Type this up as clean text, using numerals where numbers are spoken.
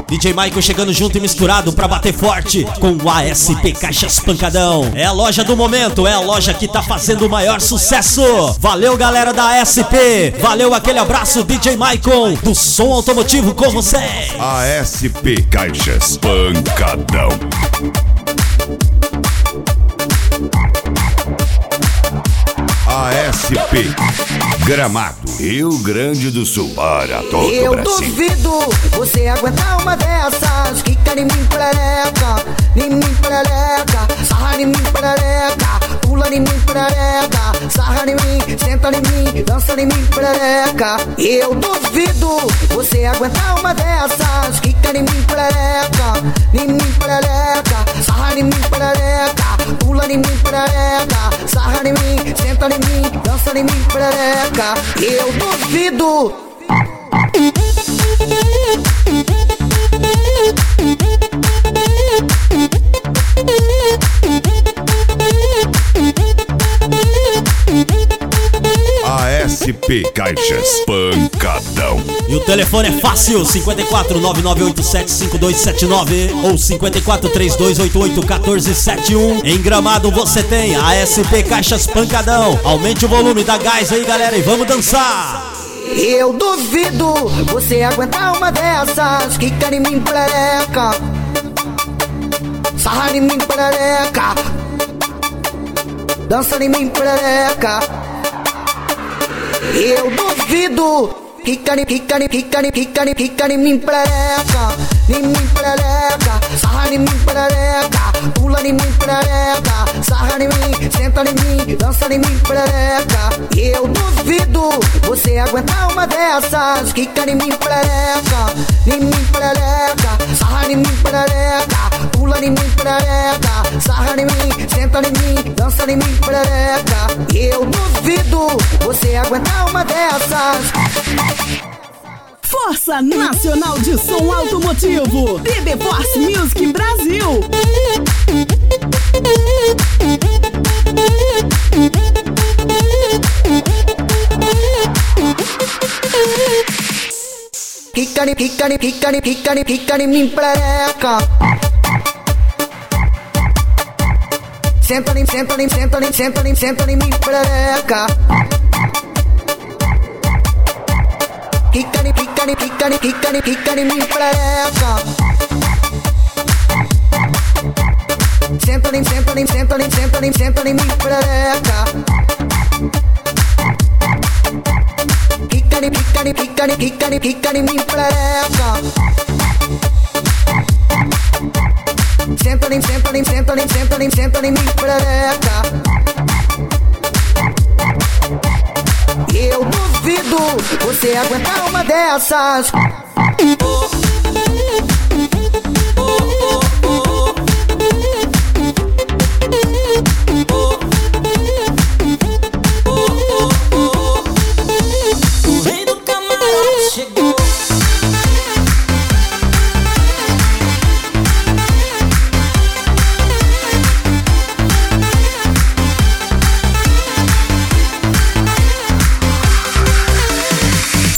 DJ Michael chegando junto e misturado pra bater forte com o ASP Caixas Pancadão. É a loja do momento, é a loja que tá fazendo o maior sucesso. Valeu, galera da ASP. Valeu, aquele abraço, DJ Michael, do som automotivo com vocês. ASP Caixas Pancadão. ASP Gramado, Rio Grande do Sul, para todo o Brasil. Eu duvido você aguentar uma dessas. Quica em mim, perereca, sarra em mim, perereca, pula em mim, perereca, sarra em mim, senta em mim, dança em mim, perereca. Eu duvido você aguentar uma dessas. Quica em mim, perereca, sarra em mim, perereca, pula em mim, perereca, sarra em mim, senta em mim, dança em mim, perereca. Eu duvido. ASP Caixas Pancadão. E o telefone é fácil, 54 9987 5279 ou 54 3288 1471. Em Gramado você tem ASP Caixas Pancadão. Aumente o volume, dá gás aí, galera, e vamos dançar. Eu duvido você aguentar uma dessas. Quica em mim, perereca, sarra em mim, perereca, dança em mim, perereca. Eu duvido. Quica em mim, perereca, sarra em mim, perereca, pula em mim, perereca, sarra em mim, senta em mim, dança em mim, perereca. Eu duvido você aguentar uma dessas. Quica em mim, perereca, sarra em mim, perereca, pula em mim, perereca, sarra em mim, senta em mim, dança em mim, perereca. Eu duvido você aguentar uma dessas. Força Nacional de Som Automotivo, BB Force Music Brasil. Quica em mim, perereca, senta em mim, perereca. Quica em mim, perereca, senta em mim, perereca. Quica em mim, perereca, senta em mim, perereca. Eu duvido você aguentar uma dessas.